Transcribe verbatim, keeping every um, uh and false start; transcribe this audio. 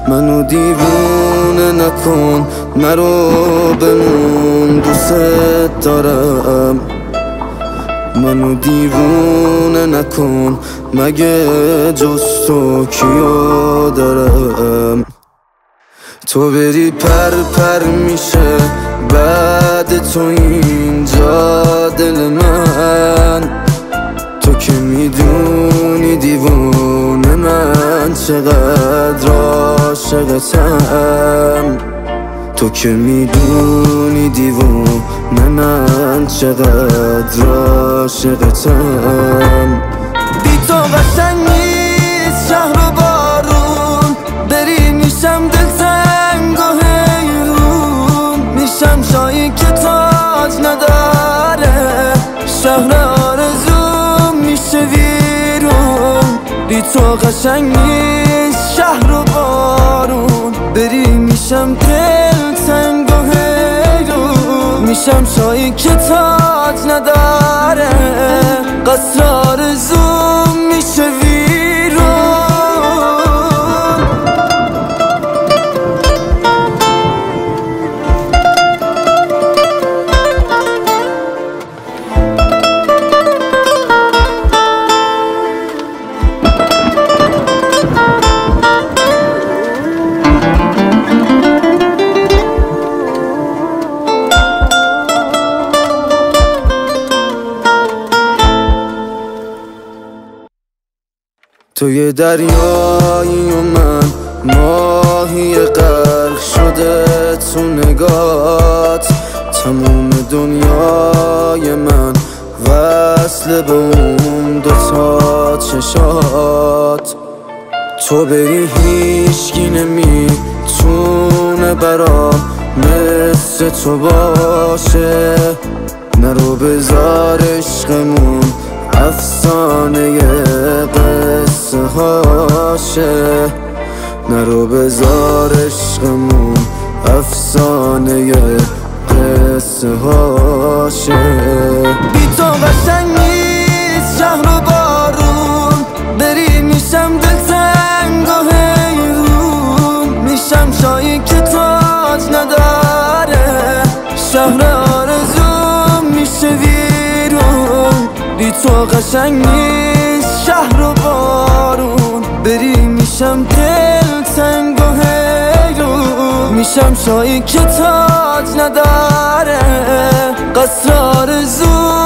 منو دیوونه نکن، نرو بمون، دوست دارم. منو دیوونه نکن، مگه جز تو کیو دارم؟ تو بری پر پر میشه بعد تو اینجا دل من. تو که میدونی دیوونه من چقدر عاشقتم. تو که میدونی دیوونه من چقدر عاشقتم. بی تو قشنگ نیست شهر و بارون، بری میشم دلتنگ و حیرون. میشم جایی که تاج نداره، شهر آرزو میشه ویرون. بی تو قشنگ نیست شهر و بارون، بری میشم دلتنگ و حیرون. میشم جایی که تاج نداره، قصر آرزو میشه ویرون. تو یه دریایی و من ماهی غرق شده تو نگات. تموم دنیای من وصل به اون دوتا چشات. تو بری هیچکی نمیتونه برام مثل تو باشه. نرو بذار عشقمون افسانه قصه هاشه. نرو بذار عشقمون افسانه قصه هاشه. بی تو قشنگ نیست شهر و بارون، بری میشم دلتنگ و حیرون. میشم جایی که تاج نداره، شهر آرزو میشه ویرون. بی تو قشنگ نیست شهر و بارون، بری میشم دلتنگ و حیرون. میشم جایی که تاج نداره، قصر آرزو